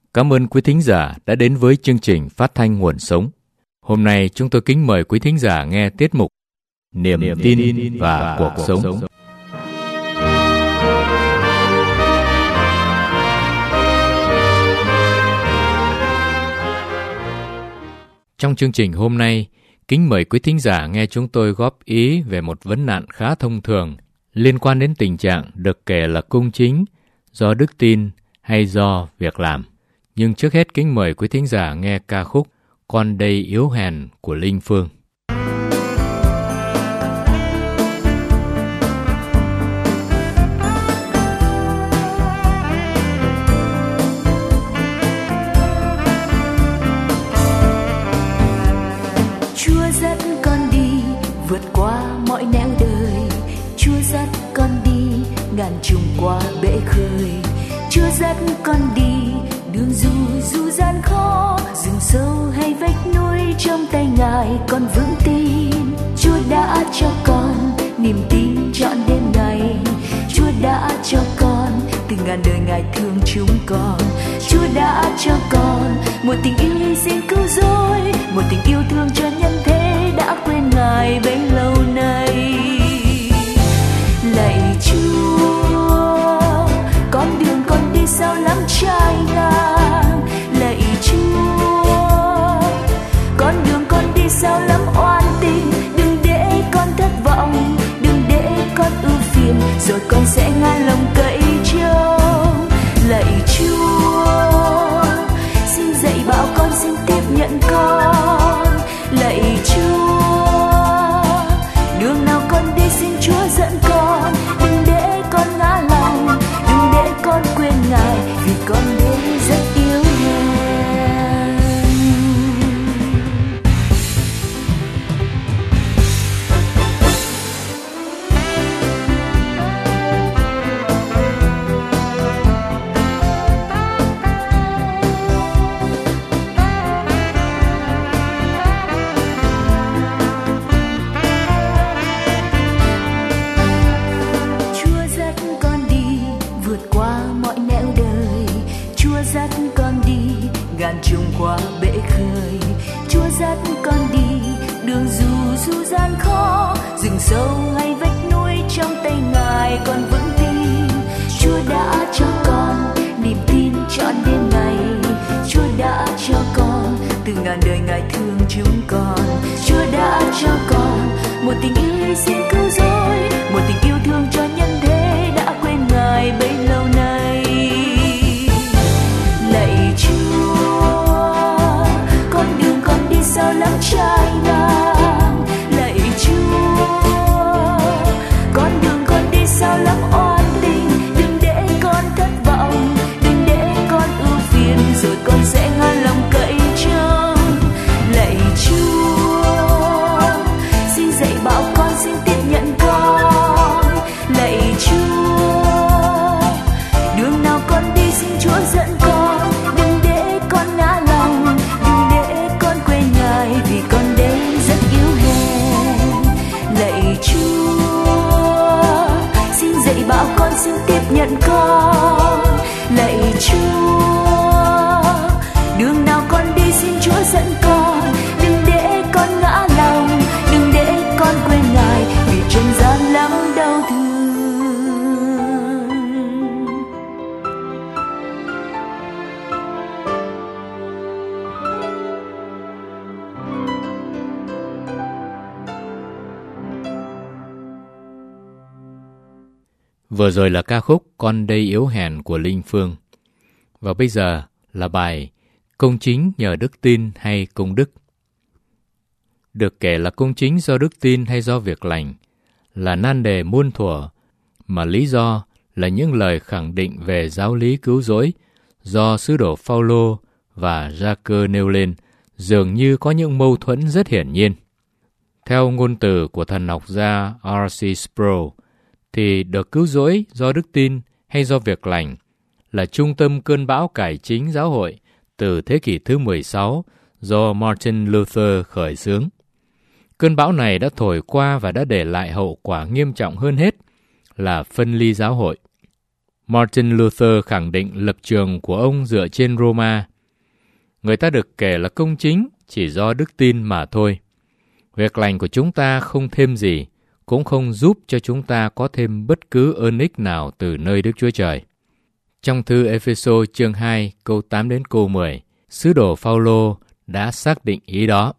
Cảm ơn quý thính giả đã đến với chương trình phát thanh Nguồn Sống. Hôm nay chúng tôi kính mời quý thính giả nghe tiết mục Niềm tin và cuộc sống. Trong chương trình hôm nay, kính mời quý thính giả nghe chúng tôi góp ý về một vấn nạn khá thông thường liên quan đến tình trạng được kể là công chính do đức tin hay do việc làm. Nhưng trước hết kính mời quý thính giả nghe ca khúc Con đây yếu hèn của Linh Phương. Chúa dắt con đi vượt qua mọi nẻo đời, Chúa dắt con đi ngàn trùng qua bể khơi, Chúa dắt con đi đường dù gian khó, rừng sâu hay vách núi trong tay Ngài con vững tin. Chúa đã cho con niềm tin trọn đêm ngày, Chúa đã cho con từ ngàn đời Ngài thương chúng con. Chúa đã cho con một tình yêu hy sinh cứu rỗi, một tình yêu thương cho nhân thế đã quên Ngài bấy lâu nay. Lạy Chúa, con đường con đi sao lắm trái ngang. Lạy Chúa, con đường con đi sao lắm oan tình. Đừng để con thất vọng, đừng để con ưu phiền, rồi con sẽ ngã lòng cậy trông. Lạy Chúa, xin dạy bảo con, xin tiếp nhận con. Lạy Chúa, đường nào con đi xin Chúa dẫn con. Đừng để con ngã lòng, đừng để con quên Ngài, vì con đến rất yếu hèn. Chúa dắt con đi vượt qua mọi nẻo đời, Chúa dắt con đi ngàn trùng qua bể khơi, Chúa dắt con đi đường dù gian khó, rừng sâu hay vách núi trong tay Ngài con vững tin. Chúa đã cho con niềm tin trọn đêm ngày, Chúa đã cho con từ ngàn đời Ngài thương chúng con. Chúa đã cho con một tình yêu hy sinh cứu rỗi, một tình yêu thương cho nhân thế đã quên Ngài bấy lâu nay. Lạy Chúa, con đường con đi sao lắm trái ngang. Lạy Chúa, con đường con đi sao lắm oan tình. Đừng để con thất vọng, đừng để con ưu phiền, rồi con sẽ ngã lòng cậy trông. Lạy Chúa, xin dạy bảo con, xin tiếp nhận con. Lạy Chúa, đường nào con đi xin Chúa dẫn con. Đừng để con ngã lòng, đừng để con quên Ngài, vì con đến rất yếu hèn. Lạy Chúa, xin dạy bảo con, xin tiếp nhận con. Lạy Chúa, đường nào con đi xin Chúa dẫn con. Đừng để con ngã lòng, đừng để con quên Ngài, vì trần gian lắm đau thương. Vừa rồi là ca khúc Con đây yếu hèn của Linh Phương. Và bây giờ là bài Công chính nhờ đức tin hay công đức. Được kể là công chính do đức tin hay do việc lành là nan đề muôn thuở, mà lý do là những lời khẳng định về giáo lý cứu rỗi do sứ đồ Phaolô và Gia-cơ nêu lên dường như có những mâu thuẫn rất hiển nhiên. Theo ngôn từ của thần học gia R.C. Sproul, thì được cứu rỗi do đức tin hay do việc lành là trung tâm cơn bão cải chính giáo hội từ thế kỷ thứ 16 do Martin Luther khởi xướng. Cơn bão này đã thổi qua và đã để lại hậu quả nghiêm trọng hơn hết là phân ly giáo hội. Martin Luther khẳng định lập trường của ông dựa trên Roma. Người ta được kể là công chính chỉ do đức tin mà thôi. Việc lành của chúng ta không thêm gì, cũng không giúp cho chúng ta có thêm bất cứ ơn ích nào từ nơi Đức Chúa Trời. Trong thư Ê-phê-sô chương 2 câu 8 đến câu 10, sứ đồ Phao-lô đã xác định ý đó.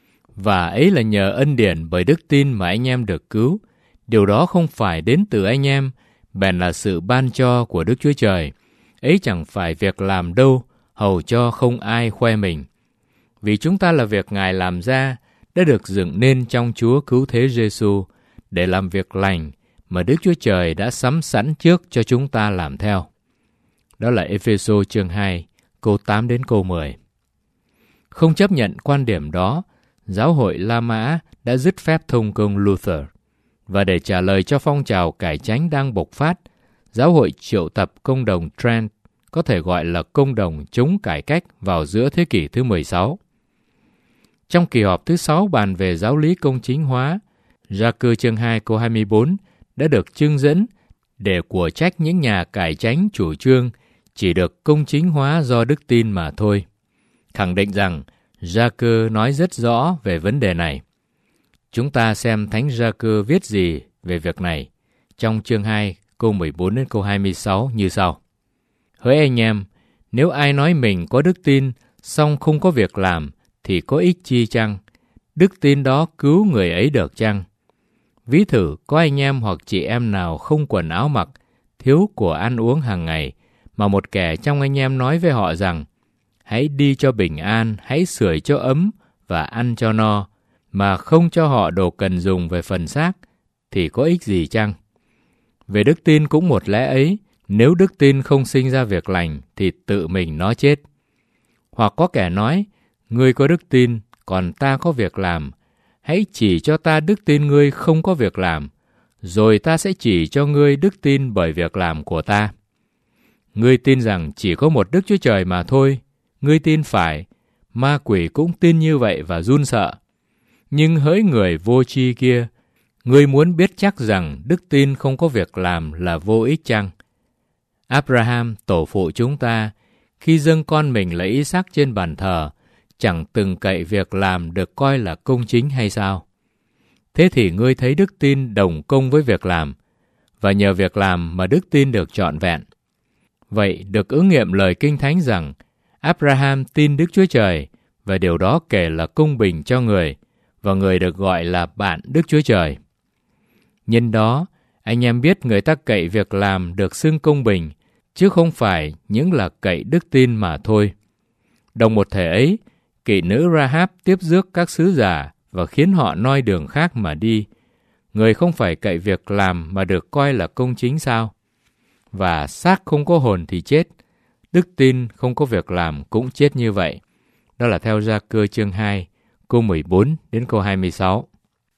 Và ấy là nhờ ân điển bởi đức tin mà anh em được cứu. Điều đó không phải đến từ anh em, bèn là sự ban cho của Đức Chúa Trời. Ấy chẳng phải việc làm đâu, hầu cho không ai khoe mình. Vì chúng ta là việc Ngài làm ra, đã được dựng nên trong Chúa Cứu Thế Giêsu để làm việc lành mà Đức Chúa Trời đã sắm sẵn trước cho chúng ta làm theo. Đó là Ê-phê-sô chương 2, câu 8 đến câu 10. Không chấp nhận quan điểm đó, giáo hội La Mã đã dứt phép thông công Luther. Và để trả lời cho phong trào cải chánh đang bộc phát, giáo hội triệu tập công đồng Trent, có thể gọi là công đồng chống cải cách vào giữa thế kỷ thứ 16. Trong kỳ họp thứ 6 bàn về giáo lý công chính hóa, Gia-cơ chương 2 câu 24 đã được trưng dẫn để của trách những nhà cải chánh chủ trương chỉ được công chính hóa do đức tin mà thôi. Khẳng định rằng Gia-cơ nói rất rõ về vấn đề này. Chúng ta xem Thánh Gia-cơ viết gì về việc này trong chương 2 câu 14 đến câu 26 như sau. Hỡi anh em, nếu ai nói mình có đức tin song không có việc làm thì có ích chi chăng? Đức tin đó cứu người ấy được chăng? Ví thử có anh em hoặc chị em nào không quần áo mặc, thiếu của ăn uống hàng ngày, mà một kẻ trong anh em nói với họ rằng hãy đi cho bình an, hãy sưởi cho ấm và ăn cho no, mà không cho họ đồ cần dùng về phần xác, thì có ích gì chăng? Về đức tin cũng một lẽ ấy, nếu đức tin không sinh ra việc lành thì tự mình nó chết. Hoặc có kẻ nói, ngươi có đức tin, còn ta có việc làm. Hãy chỉ cho ta đức tin ngươi không có việc làm, rồi ta sẽ chỉ cho ngươi đức tin bởi việc làm của ta. Ngươi tin rằng chỉ có một Đức Chúa Trời mà thôi, ngươi tin phải, ma quỷ cũng tin như vậy và run sợ. Nhưng hỡi người vô tri kia, ngươi muốn biết chắc rằng đức tin không có việc làm là vô ích chăng? Abraham, tổ phụ chúng ta, khi dâng con mình là Isaac trên bàn thờ, chẳng từng cậy việc làm được coi là công chính hay sao? Thế thì ngươi thấy đức tin đồng công với việc làm, và nhờ việc làm mà đức tin được trọn vẹn. Vậy được ứng nghiệm lời Kinh Thánh rằng Abraham tin Đức Chúa Trời, và điều đó kể là công bình cho người, và người được gọi là bạn Đức Chúa Trời. Nhân đó, anh em biết người ta cậy việc làm được xưng công bình, chứ không phải những là cậy đức tin mà thôi. Đồng một thể ấy, kỵ nữ Rahab tiếp rước các sứ giả và khiến họ noi đường khác mà đi. Người không phải cậy việc làm mà được coi là công chính sao? Và xác không có hồn thì chết, đức tin không có việc làm cũng chết như vậy. Đó là theo Gia-cơ chương 2, câu 14 đến câu 26.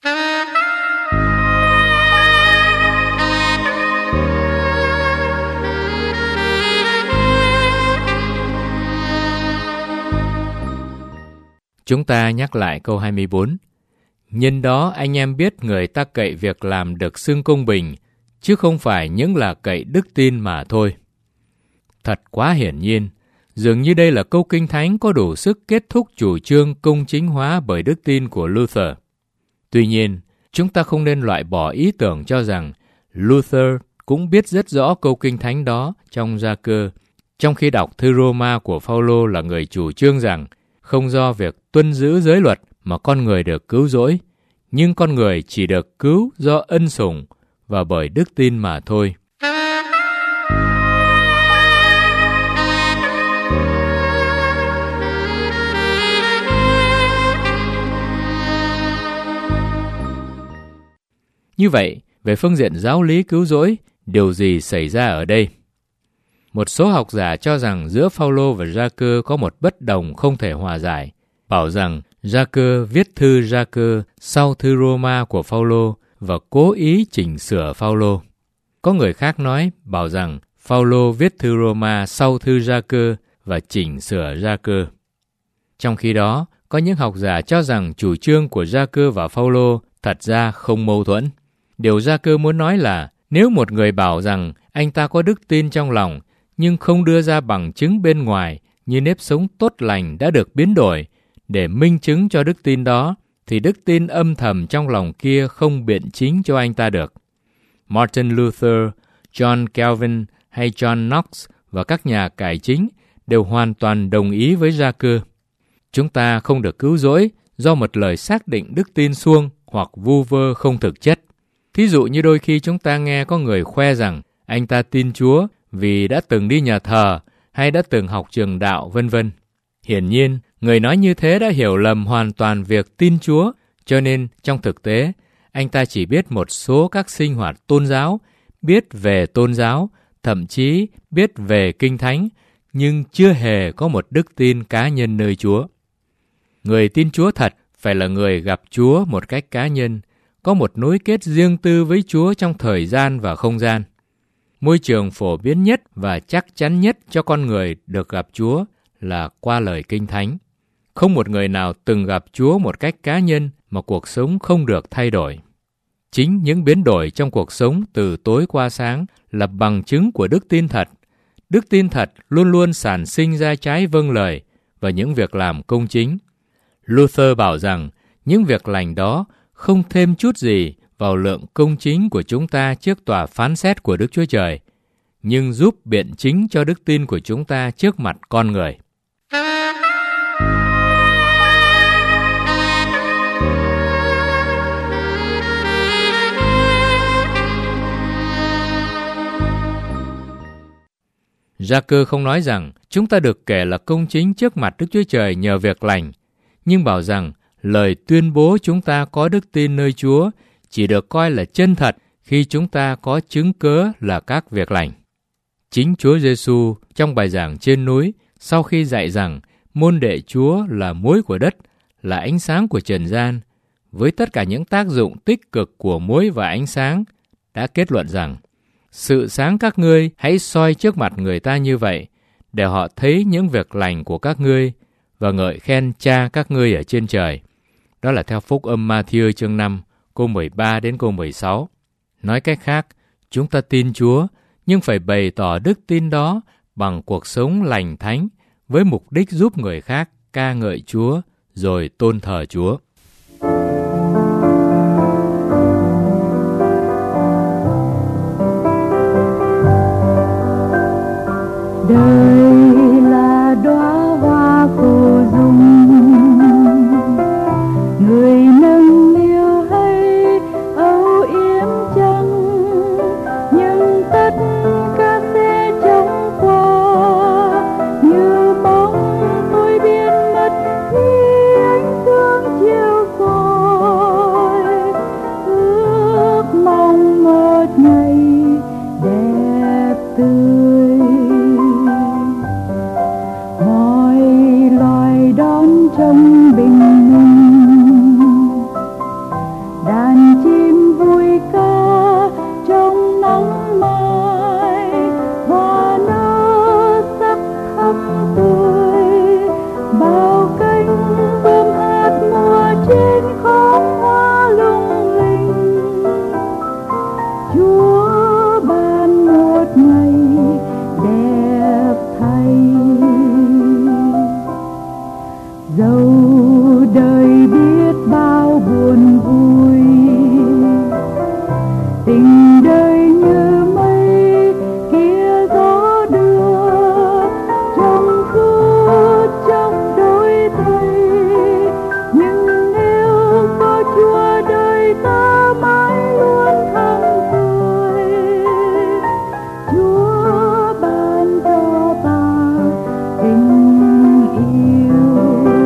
Chúng ta nhắc lại câu 24. Nhân đó anh em biết người ta cậy việc làm được xưng công bình, chứ không phải những là cậy đức tin mà thôi. Thật quá hiển nhiên, dường như đây là câu Kinh Thánh có đủ sức kết thúc chủ trương công chính hóa bởi đức tin của Luther. Tuy nhiên, chúng ta không nên loại bỏ ý tưởng cho rằng Luther cũng biết rất rõ câu Kinh Thánh đó trong Gia-cơ, trong khi đọc thư Roma của Phao-lô là người chủ trương rằng không do việc tuân giữ giới luật mà con người được cứu rỗi, nhưng con người chỉ được cứu do ân sủng và bởi đức tin mà thôi. Như vậy, về phương diện giáo lý cứu rỗi, điều gì xảy ra ở đây? Một số học giả cho rằng giữa Phao-lô và Gia-cơ có một bất đồng không thể hòa giải, bảo rằng Gia-cơ viết thư Gia-cơ sau thư Roma của Phao-lô và cố ý chỉnh sửa Phao-lô. Có người khác bảo rằng Phao-lô viết thư Roma sau thư Gia-cơ và chỉnh sửa Gia-cơ. Trong khi đó, có những học giả cho rằng chủ trương của Gia-cơ và Phao-lô thật ra không mâu thuẫn. Điều Gia-cơ muốn nói là nếu một người bảo rằng anh ta có đức tin trong lòng, nhưng không đưa ra bằng chứng bên ngoài như nếp sống tốt lành đã được biến đổi để minh chứng cho đức tin đó, thì đức tin âm thầm trong lòng kia không biện chính cho anh ta được. Martin Luther, John Calvin hay John Knox và các nhà cải chính đều hoàn toàn đồng ý với Gia-cơ. Chúng ta không được cứu rỗi do một lời xác định đức tin suông hoặc vu vơ không thực chất. Thí dụ như đôi khi chúng ta nghe có người khoe rằng anh ta tin Chúa vì đã từng đi nhà thờ hay đã từng học trường đạo, vân vân. Hiển nhiên, người nói như thế đã hiểu lầm hoàn toàn việc tin Chúa, cho nên trong thực tế, anh ta chỉ biết một số các sinh hoạt tôn giáo, biết về tôn giáo, thậm chí biết về Kinh Thánh, nhưng chưa hề có một đức tin cá nhân nơi Chúa. Người tin Chúa thật phải là người gặp Chúa một cách cá nhân, có một nối kết riêng tư với Chúa trong thời gian và không gian. Môi trường phổ biến nhất và chắc chắn nhất cho con người được gặp Chúa là qua lời Kinh Thánh. Không một người nào từng gặp Chúa một cách cá nhân mà cuộc sống không được thay đổi. Chính những biến đổi trong cuộc sống từ tối qua sáng là bằng chứng của đức tin thật. Đức tin thật luôn luôn sản sinh ra trái vâng lời và những việc làm công chính. Luther bảo rằng những việc lành đó không thêm chút gì vào lượng công chính của chúng ta trước tòa phán xét của Đức Chúa Trời, nhưng giúp biện chính cho đức tin của chúng ta trước mặt con người. Gia-cơ không nói rằng chúng ta được kể là công chính trước mặt Đức Chúa Trời nhờ việc lành, nhưng bảo rằng lời tuyên bố chúng ta có đức tin nơi Chúa chỉ được coi là chân thật khi chúng ta có chứng cớ là các việc lành. Chính Chúa Giêsu trong bài giảng trên núi, sau khi dạy rằng môn đệ Chúa là muối của đất, là ánh sáng của trần gian, với tất cả những tác dụng tích cực của muối và ánh sáng, đã kết luận rằng sự sáng các ngươi hãy soi trước mặt người ta như vậy, để họ thấy những việc lành của các ngươi và ngợi khen Cha các ngươi ở trên trời. Đó là theo Phúc Âm Ma-thi-ơ chương 5, câu 13 đến câu 16. Nói cách khác, chúng ta tin Chúa, nhưng phải bày tỏ đức tin đó bằng cuộc sống lành thánh với mục đích giúp người khác ca ngợi Chúa rồi tôn thờ Chúa. Đời là đóa hoa phù dung, người nâng niu hay âu yếm chăng, nhưng tất cả sẽ trống qua như bóng tôi biến mất khi ánh sương chiều soi. Ước mong một ngày đẹp tươi, mọi loài đón trong bình minh, đàn chim vui ca trong nắng mai, hoa nở sắc thắm tươi, bao cánh bướm hát mùa trên khóm hoa lung linh. Chúa ban một ngày đẹp thay, dẫu đời biết bao buồn vui, tình đời như mây kia gió đưa, trong phút trong đôi thay. Nhưng nếu có Chúa đời ta mãi luôn thắm tươi, Chúa ban cho ta tình yêu.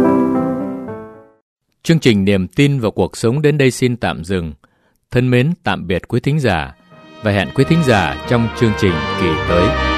Chương trình Niềm tin vào cuộc sống đến đây xin tạm dừng. Thân mến tạm biệt quý thính giả và hẹn quý thính giả trong chương trình kỳ tới.